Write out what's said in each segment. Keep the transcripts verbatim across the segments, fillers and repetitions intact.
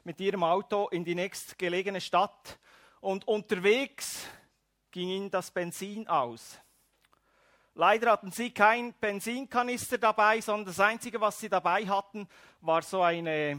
mit ihrem Auto in die nächstgelegene Stadt und unterwegs ging ihnen das Benzin aus. Leider hatten sie kein Benzinkanister dabei, sondern das Einzige, was sie dabei hatten, war so eine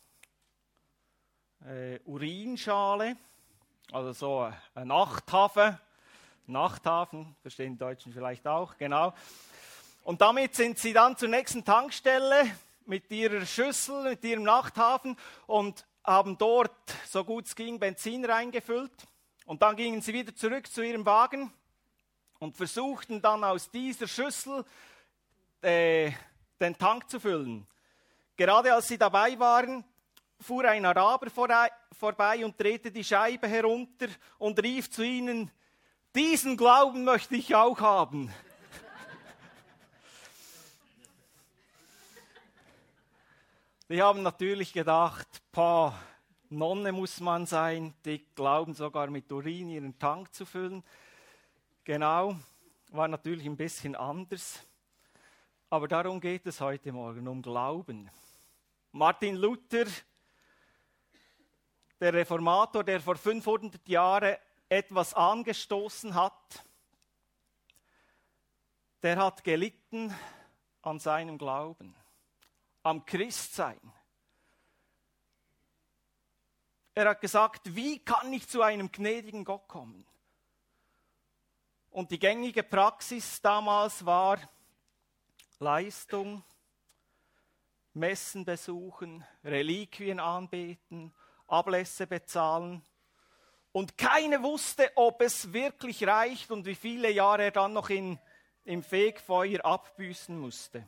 äh, Urinschale, also so ein Nachthafen. Nachthafen, verstehen die Deutschen vielleicht auch, genau. Und damit sind sie dann zur nächsten Tankstelle mit ihrer Schüssel, mit ihrem Nachthafen und haben dort, so gut es ging, Benzin reingefüllt. Und dann gingen sie wieder zurück zu ihrem Wagen und versuchten dann aus dieser Schüssel äh, den Tank zu füllen. Gerade als sie dabei waren, fuhr ein Araber vorbei und drehte die Scheibe herunter und rief zu ihnen: Diesen Glauben möchte ich auch haben. Die haben natürlich gedacht, pah, Nonne muss man sein, die glauben sogar mit Urin ihren Tank zu füllen. Genau, war natürlich ein bisschen anders. Aber darum geht es heute Morgen, um Glauben. Martin Luther, der Reformator, der vor fünfhundert Jahren etwas angestoßen hat, der hat gelitten an seinem Glauben, am Christsein. Er hat gesagt, wie kann ich zu einem gnädigen Gott kommen? Und die gängige Praxis damals war Leistung, Messen besuchen, Reliquien anbeten, Ablässe bezahlen. Und keiner wusste, ob es wirklich reicht und wie viele Jahre er dann noch in, im Fegfeuer abbüßen musste.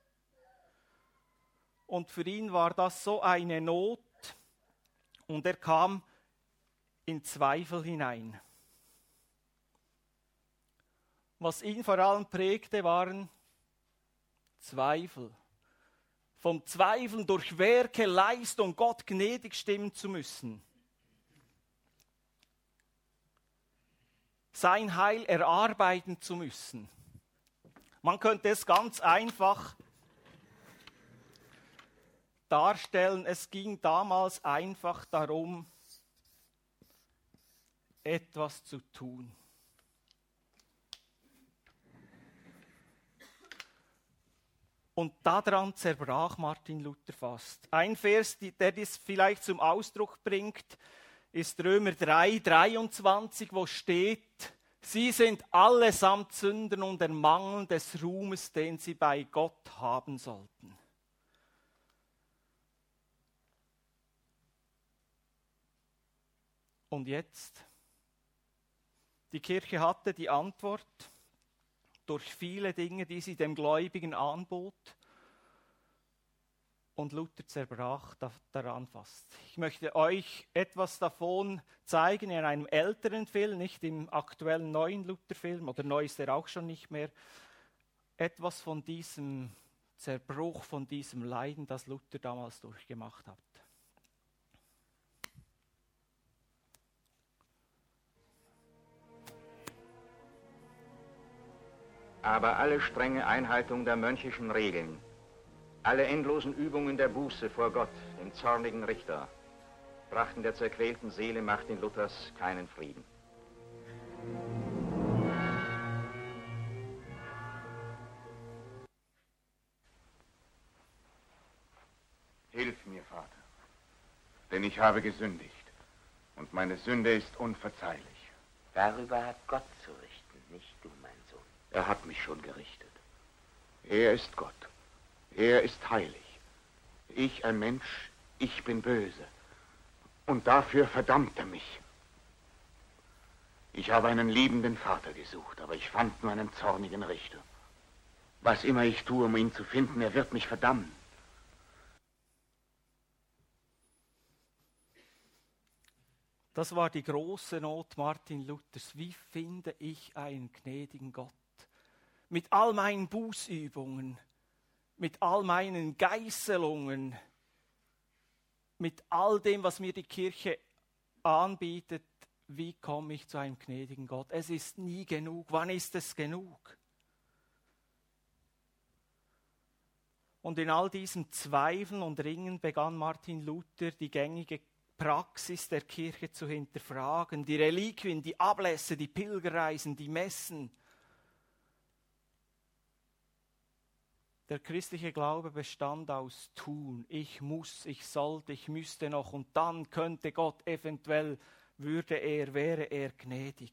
Und für ihn war das so eine Not und er kam in Zweifel hinein. Was ihn vor allem prägte, waren Zweifel. Vom Zweifeln durch Werke, Leistung Gott gnädig stimmen zu müssen. Sein Heil erarbeiten zu müssen. Man könnte es ganz einfach darstellen, es ging damals einfach darum, etwas zu tun. Und daran zerbrach Martin Luther fast. Ein Vers, der dies vielleicht zum Ausdruck bringt, ist Römer drei, dreiundzwanzig, wo steht: Sie sind allesamt Sünder und ermangeln des Ruhmes, den sie bei Gott haben sollten. Und jetzt? Die Kirche hatte die Antwort durch viele Dinge, die sie dem Gläubigen anbot. Und Luther zerbrach daran fast. Ich möchte euch etwas davon zeigen in einem älteren Film, nicht im aktuellen neuen Luther-Film, oder neu ist er auch schon nicht mehr. Etwas von diesem Zerbruch, von diesem Leiden, das Luther damals durchgemacht hat. Aber alle strenge Einhaltung der mönchischen Regeln, alle endlosen Übungen der Buße vor Gott, dem zornigen Richter, brachten der zerquälten Seele Martin Luthers keinen Frieden. Hilf mir, Vater, denn ich habe gesündigt und meine Sünde ist unverzeihlich. Darüber hat Gott zu richten, nicht du, mein Sohn. Er hat mich schon gerichtet. Er ist Gott. Er ist heilig. Ich, ein Mensch, ich bin böse. Und dafür verdammt er mich. Ich habe einen liebenden Vater gesucht, aber ich fand nur einen zornigen Richter. Was immer ich tue, um ihn zu finden, er wird mich verdammen. Das war die große Not Martin Luthers. Wie finde ich einen gnädigen Gott? Mit all meinen Bußübungen, mit all meinen Geißelungen, mit all dem, was mir die Kirche anbietet, wie komme ich zu einem gnädigen Gott? Es ist nie genug. Wann ist es genug? Und in all diesen Zweifeln und Ringen begann Martin Luther die gängige Praxis der Kirche zu hinterfragen, die Reliquien, die Ablässe, die Pilgerreisen, die Messen. Der christliche Glaube bestand aus Tun. Ich muss, ich sollte, ich müsste noch und dann könnte Gott eventuell, würde er, wäre er gnädig.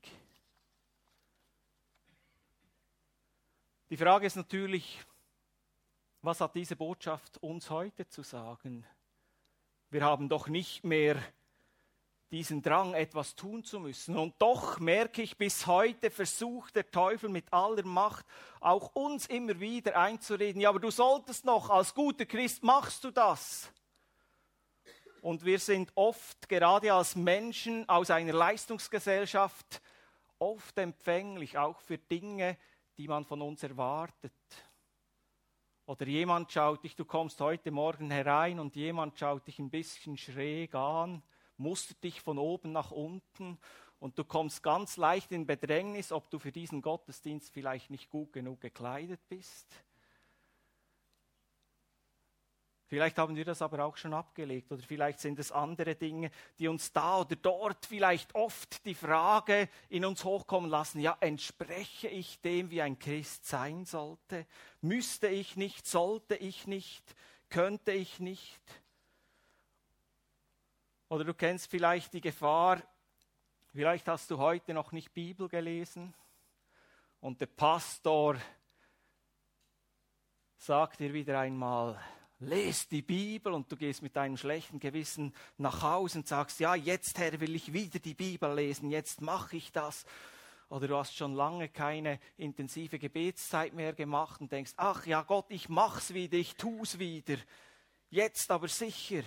Die Frage ist natürlich, was hat diese Botschaft uns heute zu sagen? Wir haben doch nicht mehr diesen Drang, etwas tun zu müssen. Und doch merke ich, bis heute versucht der Teufel mit aller Macht, auch uns immer wieder einzureden, ja, aber du solltest noch, als guter Christ machst du das. Und wir sind oft, gerade als Menschen aus einer Leistungsgesellschaft, oft empfänglich, auch für Dinge, die man von uns erwartet. Oder jemand schaut dich, du kommst heute Morgen herein und jemand schaut dich ein bisschen schräg an, mustert dich von oben nach unten und du kommst ganz leicht in Bedrängnis, ob du für diesen Gottesdienst vielleicht nicht gut genug gekleidet bist. Vielleicht haben wir das aber auch schon abgelegt oder vielleicht sind es andere Dinge, die uns da oder dort vielleicht oft die Frage in uns hochkommen lassen, ja, entspreche ich dem, wie ein Christ sein sollte? Müsste ich nicht, sollte ich nicht, könnte ich nicht? Oder du kennst vielleicht die Gefahr, vielleicht hast du heute noch nicht Bibel gelesen und der Pastor sagt dir wieder einmal, lest die Bibel und du gehst mit einem schlechten Gewissen nach Hause und sagst, ja, jetzt, Herr, will ich wieder die Bibel lesen, jetzt mache ich das. Oder du hast schon lange keine intensive Gebetszeit mehr gemacht und denkst, ach ja Gott, ich mach's wieder, ich tu's wieder, jetzt aber sicher.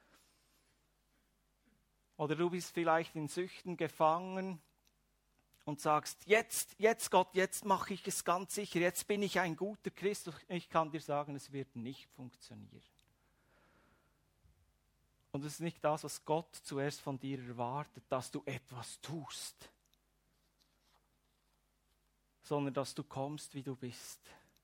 Oder du bist vielleicht in Süchten gefangen und sagst, jetzt, jetzt Gott, jetzt mache ich es ganz sicher, jetzt bin ich ein guter Christ. Ich kann dir sagen, es wird nicht funktionieren. Und es ist nicht das, was Gott zuerst von dir erwartet, dass du etwas tust, sondern dass du kommst, wie du bist.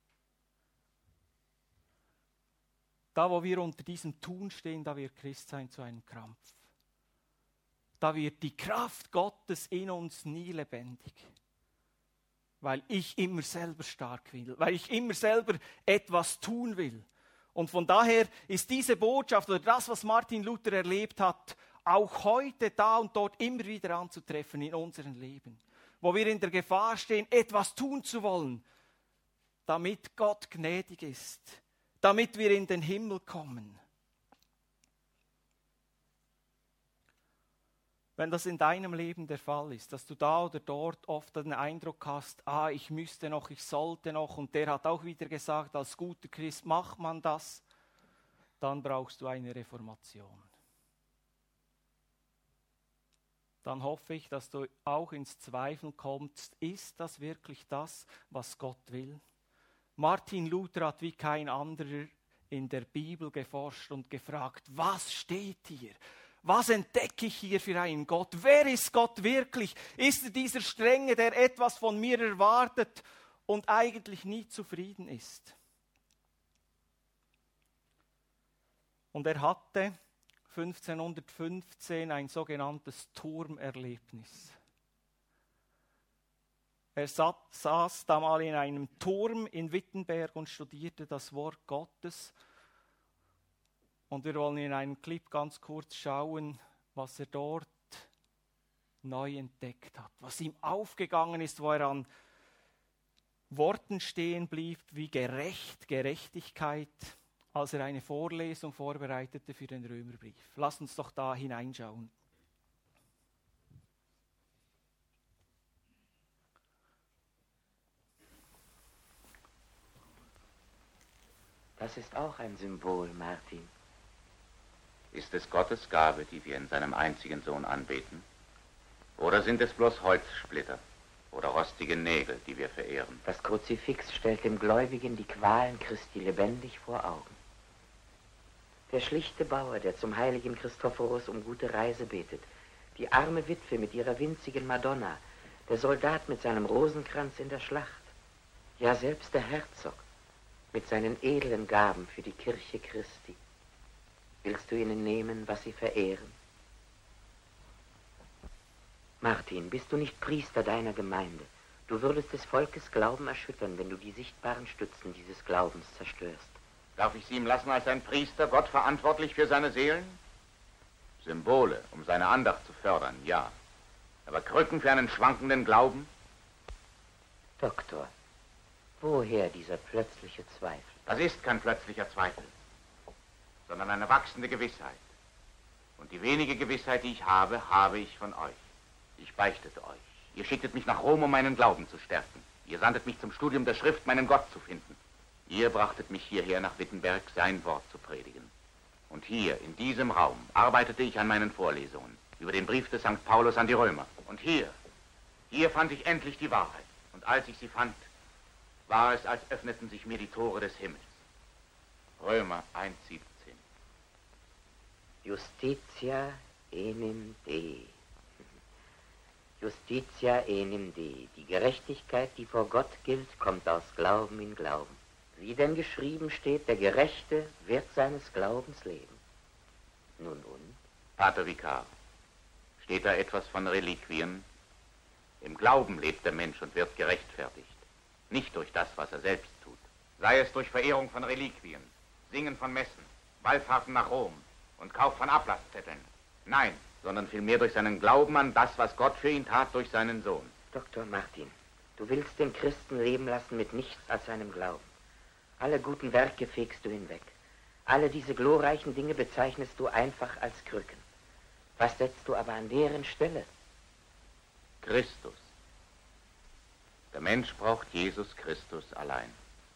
Da, wo wir unter diesem Tun stehen, da wird Christsein zu einem Krampf. Da wird die Kraft Gottes in uns nie lebendig. Weil ich immer selber stark will, weil ich immer selber etwas tun will. Und von daher ist diese Botschaft oder das, was Martin Luther erlebt hat, auch heute da und dort immer wieder anzutreffen in unserem Leben. Wo wir in der Gefahr stehen, etwas tun zu wollen, damit Gott gnädig ist, damit wir in den Himmel kommen. Wenn das in deinem Leben der Fall ist, dass du da oder dort oft den Eindruck hast, ah, ich müsste noch, ich sollte noch, und der hat auch wieder gesagt, als guter Christ macht man das, dann brauchst du eine Reformation. Dann hoffe ich, dass du auch ins Zweifeln kommst, ist das wirklich das, was Gott will? Martin Luther hat wie kein anderer in der Bibel geforscht und gefragt, was steht hier? Was entdecke ich hier für einen Gott? Wer ist Gott wirklich? Ist er dieser Strenge, der etwas von mir erwartet und eigentlich nie zufrieden ist? Und er hatte fünfzehnhundertfünfzehn ein sogenanntes Turmerlebnis. Er saß da mal in einem Turm in Wittenberg und studierte das Wort Gottes. Und wir wollen in einem Clip ganz kurz schauen, was er dort neu entdeckt hat. Was ihm aufgegangen ist, wo er an Worten stehen blieb, wie gerecht, Gerechtigkeit, als er eine Vorlesung vorbereitete für den Römerbrief. Lasst uns doch da hineinschauen. Das ist auch ein Symbol, Martin. Ist es Gottes Gabe, die wir in seinem einzigen Sohn anbeten? Oder sind es bloß Holzsplitter oder rostige Nägel, die wir verehren? Das Kruzifix stellt dem Gläubigen die Qualen Christi lebendig vor Augen. Der schlichte Bauer, der zum heiligen Christophorus um gute Reise betet, die arme Witwe mit ihrer winzigen Madonna, der Soldat mit seinem Rosenkranz in der Schlacht, ja selbst der Herzog. mit seinen edlen Gaben für die Kirche Christi. Willst du ihnen nehmen, was sie verehren? Martin, bist du nicht Priester deiner Gemeinde? Du würdest des Volkes Glauben erschüttern, wenn du die sichtbaren Stützen dieses Glaubens zerstörst. Darf ich Sie ihm lassen als ein Priester, Gott verantwortlich für seine Seelen? Symbole, um seine Andacht zu fördern, ja. Aber Krücken für einen schwankenden Glauben? Doktor, woher dieser plötzliche Zweifel? Das ist kein plötzlicher Zweifel, sondern eine wachsende Gewissheit. Und die wenige Gewissheit, die ich habe, habe ich von euch. Ich beichtete euch. Ihr schicktet mich nach Rom, um meinen Glauben zu stärken. Ihr sandtet mich zum Studium der Schrift, meinen Gott zu finden. Ihr brachtet mich hierher nach Wittenberg, sein Wort zu predigen. Und hier, in diesem Raum, arbeitete ich an meinen Vorlesungen über den Brief des Sankt Paulus an die Römer. Und hier, hier fand ich endlich die Wahrheit. Und als ich sie fand, war es, als öffneten sich mir die Tore des Himmels. Römer eins siebzehn. Justitia enim Dei. Justitia enim Dei. Die Gerechtigkeit, die vor Gott gilt, kommt aus Glauben in Glauben. Wie denn geschrieben steht, der Gerechte wird seines Glaubens leben. Nun und? Pater Vikar, steht da etwas von Reliquien? Im Glauben lebt der Mensch und wird gerechtfertigt. Nicht durch das, was er selbst tut. Sei es durch Verehrung von Reliquien, Singen von Messen, Wallfahrten nach Rom und Kauf von Ablasszetteln. Nein, sondern vielmehr durch seinen Glauben an das, was Gott für ihn tat durch seinen Sohn. Doktor Martin, du willst den Christen leben lassen mit nichts als seinem Glauben. Alle guten Werke fegst du hinweg. Alle diese glorreichen Dinge bezeichnest du einfach als Krücken. Was setzt du aber an deren Stelle? Christus. Der Mensch braucht Jesus Christus allein.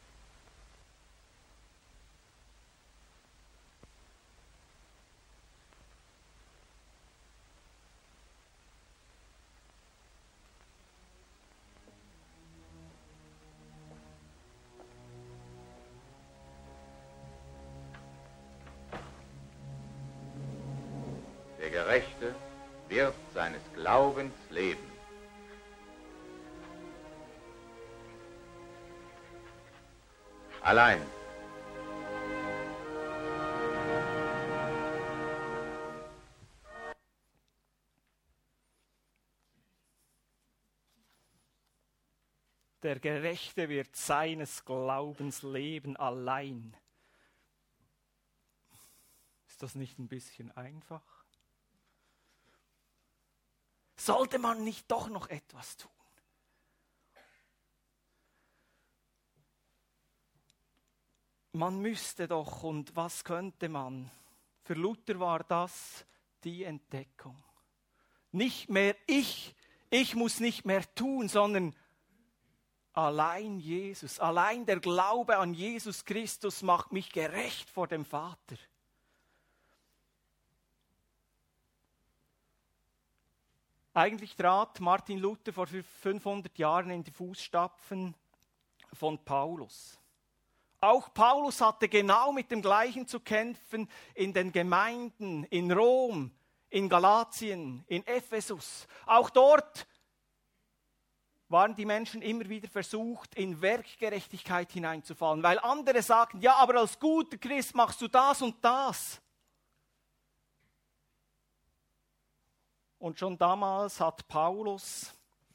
Der Gerechte wird seines Glaubens leben. Allein. Der Gerechte wird seines Glaubens leben allein. Ist das nicht ein bisschen einfach? Sollte man nicht doch noch etwas tun? Man müsste doch, und was könnte man? Für Luther war das die Entdeckung. Nicht mehr ich, ich muss nicht mehr tun, sondern allein Jesus, allein der Glaube an Jesus Christus macht mich gerecht vor dem Vater. Eigentlich trat Martin Luther vor fünfhundert Jahren in die Fußstapfen von Paulus. Auch Paulus hatte genau mit dem Gleichen zu kämpfen in den Gemeinden, in Rom, in Galatien, in Ephesus. Auch dort waren die Menschen immer wieder versucht, in Werkgerechtigkeit hineinzufallen, weil andere sagten, ja, aber als guter Christ machst du das und das. Und schon damals hat Paulus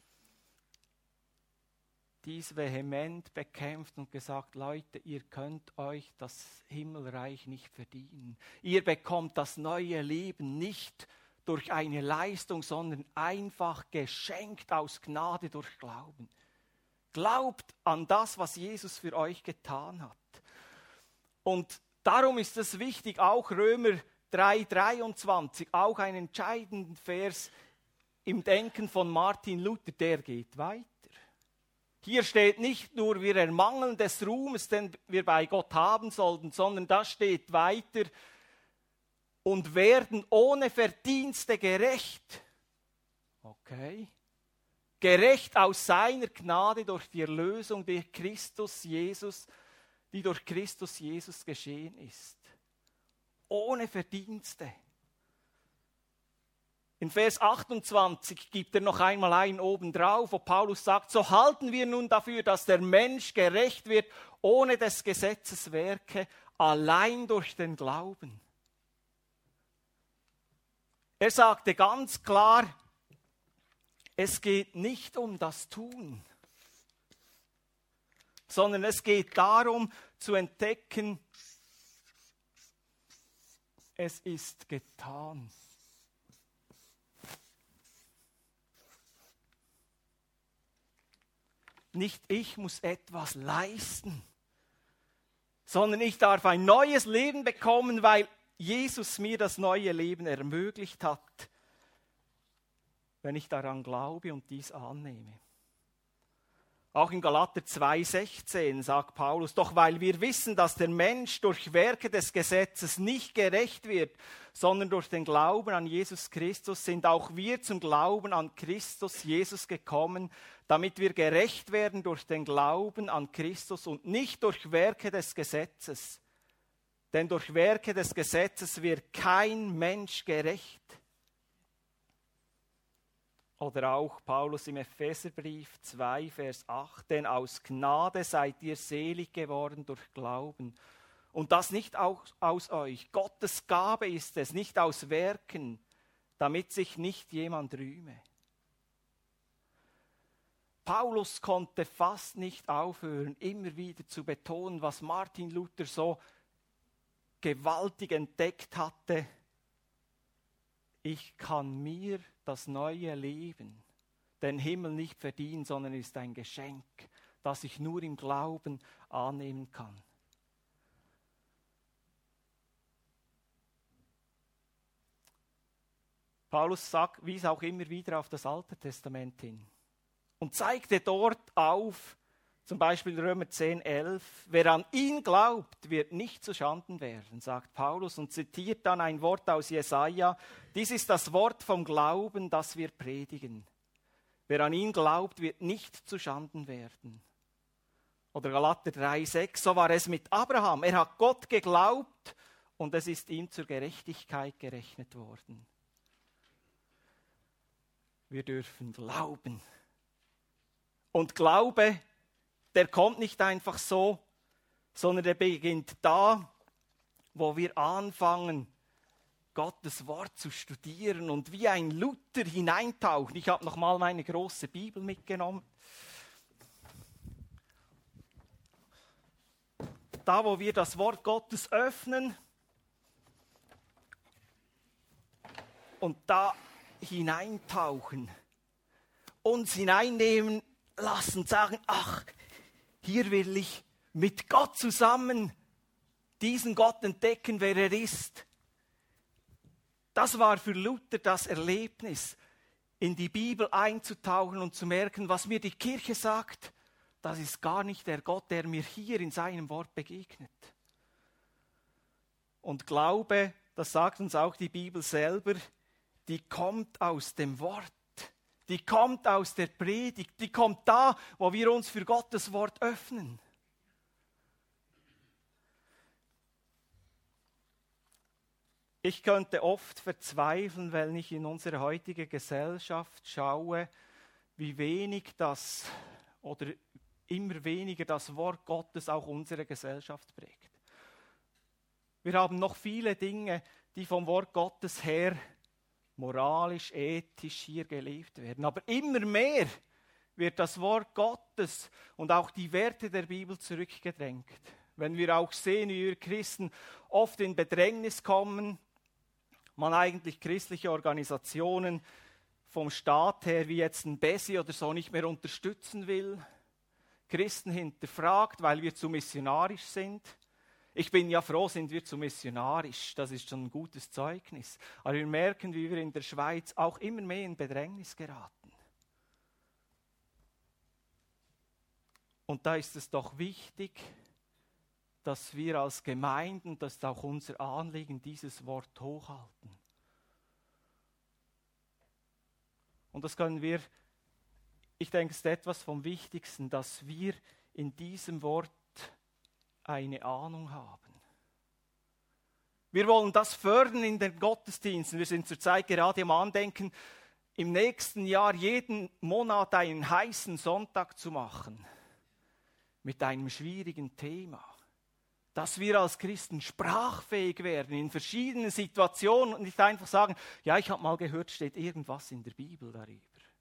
dies vehement bekämpft und gesagt, Leute, ihr könnt euch das Himmelreich nicht verdienen. Ihr bekommt das neue Leben nicht durch eine Leistung, sondern einfach geschenkt aus Gnade durch Glauben. Glaubt an das, was Jesus für euch getan hat. Und darum ist es wichtig, auch Römer drei dreiundzwanzig, auch ein entscheidender Vers im Denken von Martin Luther, der geht weiter. Hier steht nicht nur, wir ermangeln des Ruhmes, den wir bei Gott haben sollten, sondern da steht weiter, und werden ohne Verdienste gerecht. Okay. Gerecht aus seiner Gnade durch die Erlösung durch Christus Jesus, die durch Christus Jesus geschehen ist. Ohne Verdienste. In Vers achtundzwanzig gibt er noch einmal einen obendrauf, wo Paulus sagt, so halten wir nun dafür, dass der Mensch gerecht wird, ohne des Gesetzes Werke, allein durch den Glauben. Er sagte ganz klar, es geht nicht um das Tun, sondern es geht darum zu entdecken, es ist getan. Nicht ich muss etwas leisten, sondern ich darf ein neues Leben bekommen, weil Jesus mir das neue Leben ermöglicht hat, wenn ich daran glaube und dies annehme. Auch in Galater zwei sechzehn sagt Paulus, doch weil wir wissen, dass der Mensch durch Werke des Gesetzes nicht gerecht wird, sondern durch den Glauben an Jesus Christus, sind auch wir zum Glauben an Christus Jesus gekommen, damit wir gerecht werden durch den Glauben an Christus und nicht durch Werke des Gesetzes. Denn durch Werke des Gesetzes wird kein Mensch gerecht. Oder auch Paulus im Epheserbrief zwei, Vers acht. Denn aus Gnade seid ihr selig geworden durch Glauben. Und das nicht aus, aus euch. Gottes Gabe ist es, nicht aus Werken, damit sich nicht jemand rühme. Paulus konnte fast nicht aufhören, immer wieder zu betonen, was Martin Luther so gewaltig entdeckt hatte. Ich kann mir das neue Leben, den Himmel nicht verdienen, sondern ist ein Geschenk, das ich nur im Glauben annehmen kann. Paulus sagt, wies auch immer wieder auf das Alte Testament hin und zeigte dort auf, zum Beispiel Römer zehn, elf, wer an ihn glaubt, wird nicht zu Schanden werden, sagt Paulus und zitiert dann ein Wort aus Jesaja. Dies ist das Wort vom Glauben, das wir predigen. Wer an ihn glaubt, wird nicht zu Schanden werden. Oder Galater drei, sechs, so war es mit Abraham. Er hat Gott geglaubt und es ist ihm zur Gerechtigkeit gerechnet worden. Wir dürfen glauben. Und Glaube, der kommt nicht einfach so, sondern der beginnt da, wo wir anfangen, Gottes Wort zu studieren und wie ein Luther hineintauchen. Ich habe nochmal meine große Bibel mitgenommen. Da, wo wir das Wort Gottes öffnen und da hineintauchen, uns hineinnehmen lassen, sagen, ach, hier will ich mit Gott zusammen diesen Gott entdecken, wer er ist. Das war für Luther das Erlebnis, in die Bibel einzutauchen und zu merken, was mir die Kirche sagt, das ist gar nicht der Gott, der mir hier in seinem Wort begegnet. Und Glaube, das sagt uns auch die Bibel selber, die kommt aus dem Wort. Die kommt aus der Predigt, die kommt da, wo wir uns für Gottes Wort öffnen. Ich könnte oft verzweifeln, wenn ich in unsere heutige Gesellschaft schaue, wie wenig das oder immer weniger das Wort Gottes auch unsere Gesellschaft prägt. Wir haben noch viele Dinge, die vom Wort Gottes her moralisch, ethisch hier gelebt werden. Aber immer mehr wird das Wort Gottes und auch die Werte der Bibel zurückgedrängt. Wenn wir auch sehen, wie wir Christen oft in Bedrängnis kommen, man eigentlich christliche Organisationen vom Staat her wie jetzt ein Besi oder so nicht mehr unterstützen will, Christen hinterfragt, weil wir zu missionarisch sind. Ich bin ja froh, sind wir zu missionarisch, das ist schon ein gutes Zeugnis. Aber wir merken, wie wir in der Schweiz auch immer mehr in Bedrängnis geraten. Und da ist es doch wichtig, dass wir als Gemeinden, das ist auch unser Anliegen, dieses Wort hochhalten. Und das können wir, ich denke, es ist etwas vom Wichtigsten, dass wir in diesem Wort eine Ahnung haben. Wir wollen das fördern in den Gottesdiensten. Wir sind zurzeit gerade am Andenken, im nächsten Jahr jeden Monat einen heißen Sonntag zu machen. Mit einem schwierigen Thema. Dass wir als Christen sprachfähig werden in verschiedenen Situationen und nicht einfach sagen, ja, ich habe mal gehört, steht irgendwas in der Bibel darüber.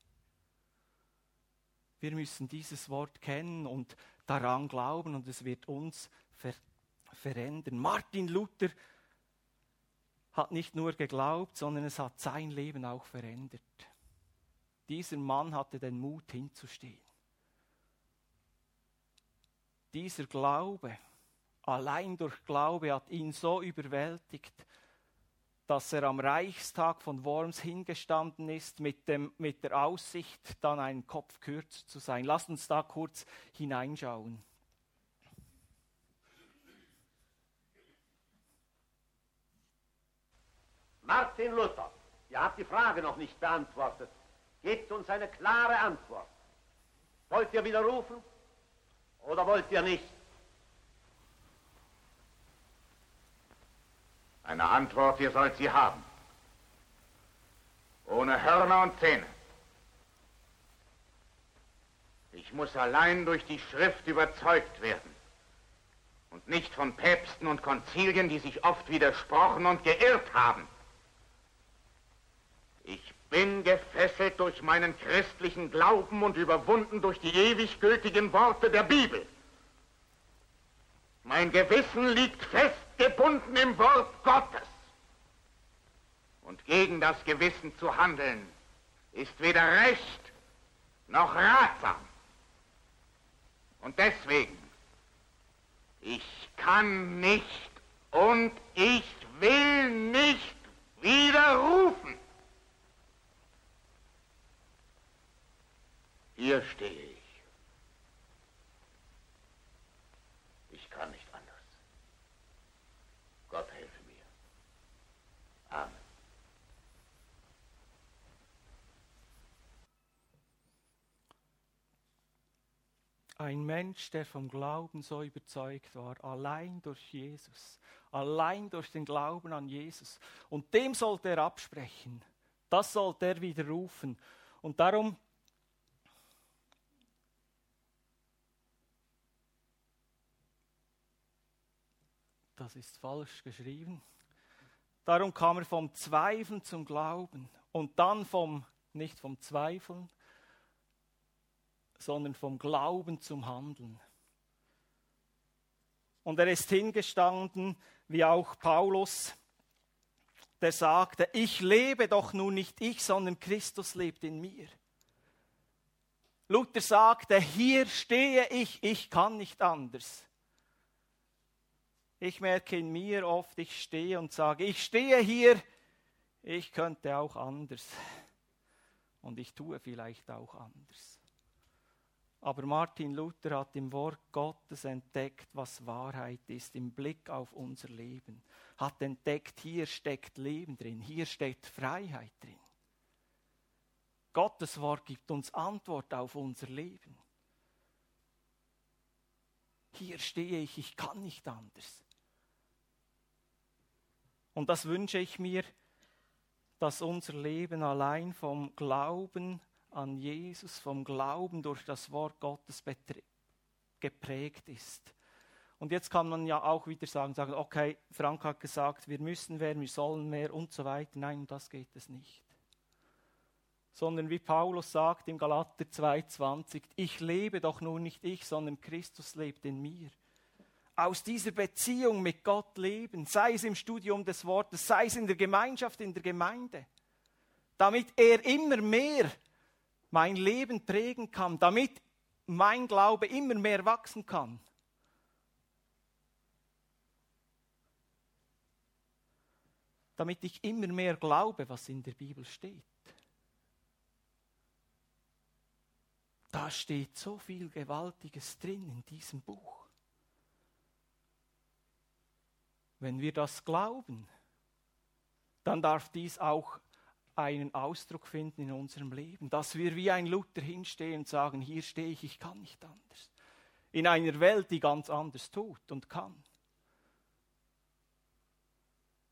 Wir müssen dieses Wort kennen und daran glauben und es wird uns ver- verändern. Martin Luther hat nicht nur geglaubt, sondern es hat sein Leben auch verändert. Dieser Mann hatte den Mut hinzustehen. Dieser Glaube, allein durch Glaube hat ihn so überwältigt, dass er am Reichstag von Worms hingestanden ist mit, dem, mit der Aussicht, dann einen Kopf kürzer zu sein. Lasst uns da kurz hineinschauen. Martin Luther, ihr habt die Frage noch nicht beantwortet. Gebt uns eine klare Antwort. Wollt ihr widerrufen oder wollt ihr nicht? Eine Antwort, ihr sollt sie haben. Ohne Hörner und Zähne. Ich muss allein durch die Schrift überzeugt werden. Und nicht von Päpsten und Konzilien, die sich oft widersprochen und geirrt haben. Ich bin gefesselt durch meinen christlichen Glauben und überwunden durch die ewig gültigen Worte der Bibel. Mein Gewissen liegt festgebunden im Wort Gottes. Und gegen das Gewissen zu handeln, ist weder recht noch ratsam. Und deswegen, ich kann nicht und ich will nicht widerrufen. Hier stehe ich. Ich kann nicht anders. Gott helfe mir. Amen. Ein Mensch, der vom Glauben so überzeugt war, allein durch Jesus, allein durch den Glauben an Jesus. Und dem sollte er absprechen. Das sollte er widerrufen. Und darum Das ist falsch geschrieben. Darum kam er vom Zweifeln zum Glauben und dann vom, nicht vom Zweifeln, sondern vom Glauben zum Handeln. Und er ist hingestanden, wie auch Paulus, der sagte, ich lebe doch nun nicht ich, sondern Christus lebt in mir. Luther sagte, hier stehe ich, ich kann nicht anders. Ich merke in mir oft, ich stehe und sage, ich stehe hier, ich könnte auch anders. Und ich tue vielleicht auch anders. Aber Martin Luther hat im Wort Gottes entdeckt, was Wahrheit ist, im Blick auf unser Leben. Hat entdeckt, hier steckt Leben drin, hier steckt Freiheit drin. Gottes Wort gibt uns Antwort auf unser Leben. Hier stehe ich, ich kann nicht anders. Und das wünsche ich mir, dass unser Leben allein vom Glauben an Jesus, vom Glauben durch das Wort Gottes geprägt ist. Und jetzt kann man ja auch wieder sagen, sagen, okay, Frank hat gesagt, wir müssen mehr, wir sollen mehr und so weiter. Nein, um das geht es nicht. Sondern wie Paulus sagt im Galater zwei zwanzig, ich lebe doch nun nicht ich, sondern Christus lebt in mir. Aus dieser Beziehung mit Gott leben, sei es im Studium des Wortes, sei es in der Gemeinschaft, in der Gemeinde, damit er immer mehr mein Leben prägen kann, damit mein Glaube immer mehr wachsen kann. Damit ich immer mehr glaube, was in der Bibel steht. Da steht so viel Gewaltiges drin in diesem Buch. Wenn wir das glauben, dann darf dies auch einen Ausdruck finden in unserem Leben, dass wir wie ein Luther hinstehen und sagen, hier stehe ich, ich kann nicht anders. In einer Welt, die ganz anders tut und kann.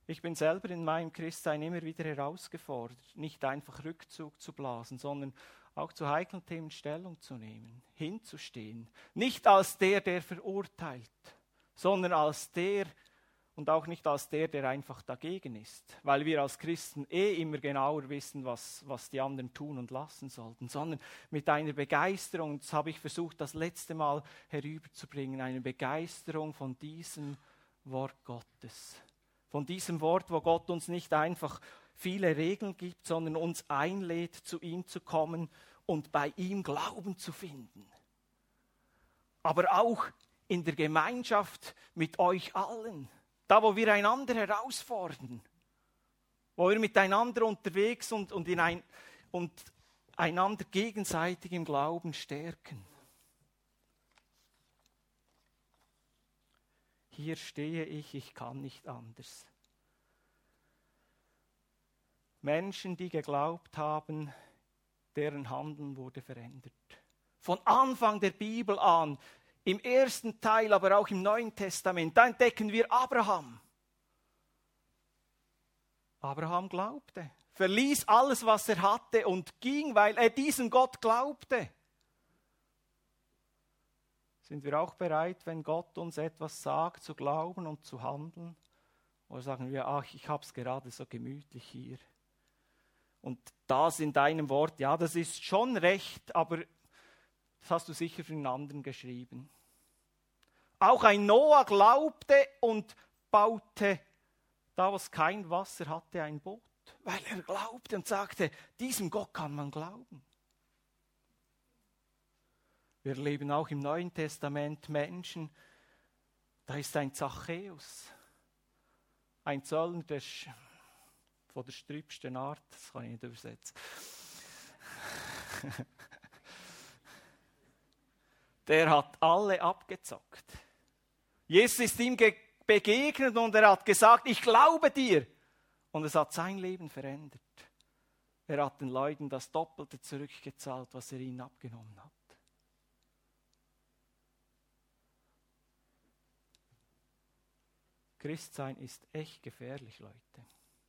Ich bin selber in meinem Christsein immer wieder herausgefordert, nicht einfach Rückzug zu blasen, sondern auch zu heiklen Themen Stellung zu nehmen, hinzustehen. Nicht als der, der verurteilt, sondern als der und auch nicht als der, der einfach dagegen ist. Weil wir als Christen eh immer genauer wissen, was, was die anderen tun und lassen sollten, sondern mit einer Begeisterung, das habe ich versucht, das letzte Mal herüberzubringen, eine Begeisterung von diesem Wort Gottes. Von diesem Wort, wo Gott uns nicht einfach viele Regeln gibt, sondern uns einlädt, zu ihm zu kommen und bei ihm Glauben zu finden. Aber auch in der Gemeinschaft mit euch allen, da wo wir einander herausfordern, wo wir miteinander unterwegs und, und, in ein, und einander gegenseitig im Glauben stärken. Hier stehe ich, ich kann nicht anders. Menschen, die geglaubt haben, deren Handeln wurde verändert. Von Anfang der Bibel an, im ersten Teil, aber auch im Neuen Testament, da entdecken wir Abraham. Abraham glaubte, verließ alles, was er hatte und ging, weil er diesem Gott glaubte. Sind wir auch bereit, wenn Gott uns etwas sagt, zu glauben und zu handeln? Oder sagen wir, ach, ich habe es gerade so gemütlich hier. Und das in deinem Wort, ja, das ist schon recht, aber das hast du sicher für einen anderen geschrieben. Auch ein Noah glaubte und baute, da wo es kein Wasser hatte, ein Boot. Weil er glaubte und sagte, diesem Gott kann man glauben. Wir erleben auch im Neuen Testament Menschen, da ist ein Zachäus, ein Zöllner der Sch- von der strübsten Art, das kann ich nicht übersetzen. Der hat alle abgezockt. Jesus ist ihm ge- begegnet und er hat gesagt, ich glaube dir. Und es hat sein Leben verändert. Er hat den Leuten das Doppelte zurückgezahlt, was er ihnen abgenommen hat. Christsein ist echt gefährlich, Leute.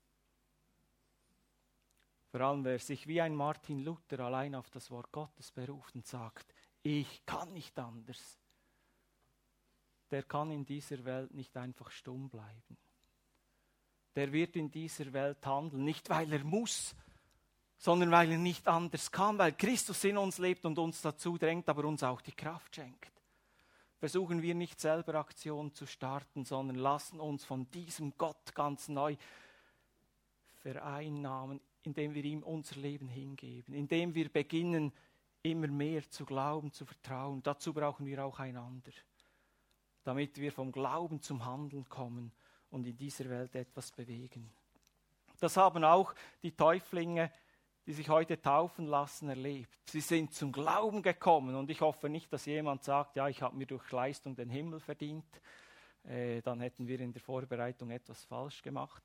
Vor allem, wer sich wie ein Martin Luther allein auf das Wort Gottes beruft und sagt, ich kann nicht anders, der kann in dieser Welt nicht einfach stumm bleiben. Der wird in dieser Welt handeln, nicht weil er muss, sondern weil er nicht anders kann, weil Christus in uns lebt und uns dazu drängt, aber uns auch die Kraft schenkt. Versuchen wir nicht selber Aktionen zu starten, sondern lassen uns von diesem Gott ganz neu vereinnahmen, indem wir ihm unser Leben hingeben, indem wir beginnen, immer mehr zu glauben, zu vertrauen. Dazu brauchen wir auch einander, damit wir vom Glauben zum Handeln kommen und in dieser Welt etwas bewegen. Das haben auch die Täuflinge, die sich heute taufen lassen, erlebt. Sie sind zum Glauben gekommen und ich hoffe nicht, dass jemand sagt, ja, ich habe mir durch Leistung den Himmel verdient. Äh, dann hätten wir in der Vorbereitung etwas falsch gemacht.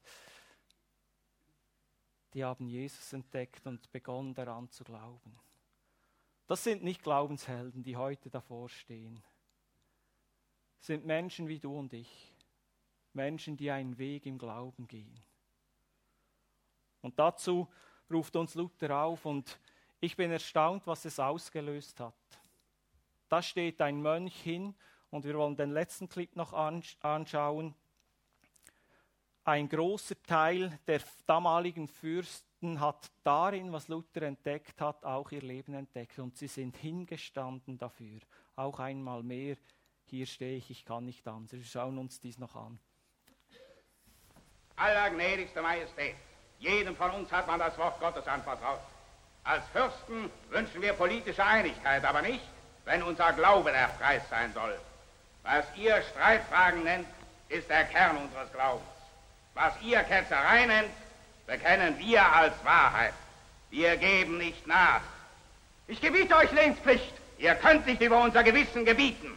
Die haben Jesus entdeckt und begonnen daran zu glauben. Das sind nicht Glaubenshelden, die heute davor stehen. Das sind Menschen wie du und ich. Menschen, die einen Weg im Glauben gehen. Und dazu ruft uns Luther auf und ich bin erstaunt, was es ausgelöst hat. Da steht ein Mönch hin und wir wollen den letzten Clip noch anschauen. Ein großer Teil der damaligen Fürsten hat darin, was Luther entdeckt hat, auch ihr Leben entdeckt und sie sind hingestanden dafür. Auch einmal mehr, hier stehe ich, ich kann nicht anders. Wir schauen uns dies noch an. Allergnädigste Majestät, jedem von uns hat man das Wort Gottes anvertraut. Als Fürsten wünschen wir politische Einigkeit, aber nicht, wenn unser Glaube der Preis sein soll. Was ihr Streitfragen nennt, ist der Kern unseres Glaubens. Was ihr Ketzerei nennt, bekennen wir als Wahrheit. Wir geben nicht nach. Ich gebiete euch Lehnspflicht. Ihr könnt nicht über unser Gewissen gebieten.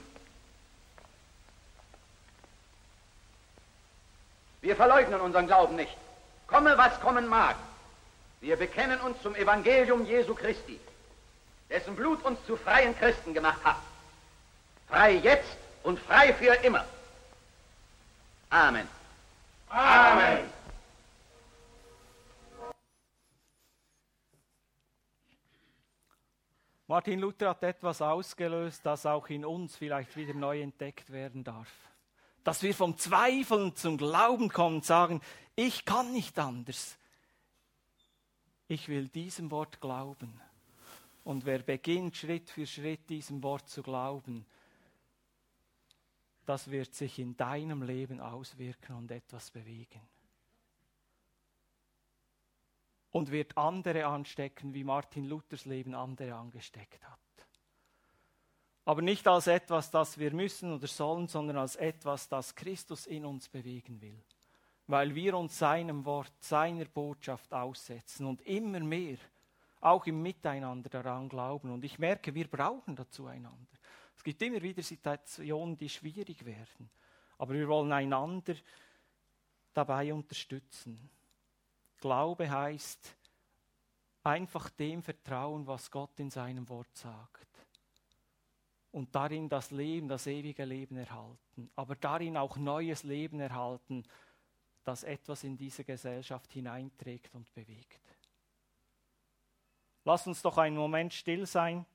Wir verleugnen unseren Glauben nicht. Komme, was kommen mag. Wir bekennen uns zum Evangelium Jesu Christi, dessen Blut uns zu freien Christen gemacht hat. Frei jetzt und frei für immer. Amen. Amen. Martin Luther hat etwas ausgelöst, das auch in uns vielleicht wieder neu entdeckt werden darf. Dass wir vom Zweifeln zum Glauben kommen und sagen, ich kann nicht anders. Ich will diesem Wort glauben. Und wer beginnt, Schritt für Schritt diesem Wort zu glauben, das wird sich in deinem Leben auswirken und etwas bewegen. Und wird andere anstecken, wie Martin Luthers Leben andere angesteckt hat. Aber nicht als etwas, das wir müssen oder sollen, sondern als etwas, das Christus in uns bewegen will. Weil wir uns seinem Wort, seiner Botschaft aussetzen und immer mehr, auch im Miteinander daran glauben. Und ich merke, wir brauchen dazu einander. Es gibt immer wieder Situationen, die schwierig werden. Aber wir wollen einander dabei unterstützen. Glaube heißt, einfach dem vertrauen, was Gott in seinem Wort sagt. Und darin das Leben, das ewige Leben erhalten. Aber darin auch neues Leben erhalten, das etwas in diese Gesellschaft hineinträgt und bewegt. Lass uns doch einen Moment still sein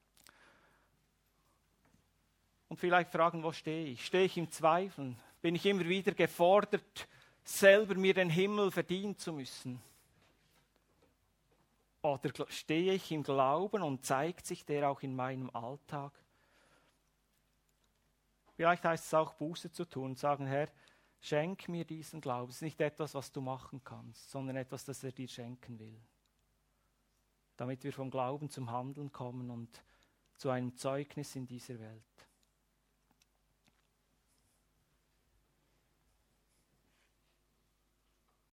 und vielleicht fragen, wo stehe ich? Stehe ich im Zweifeln? Bin ich immer wieder gefordert, selber mir den Himmel verdienen zu müssen? Oder stehe ich im Glauben und zeigt sich der auch in meinem Alltag? Vielleicht heißt es auch, Buße zu tun und sagen, Herr, schenk mir diesen Glauben. Es ist nicht etwas, was du machen kannst, sondern etwas, das er dir schenken will. Damit wir vom Glauben zum Handeln kommen und zu einem Zeugnis in dieser Welt.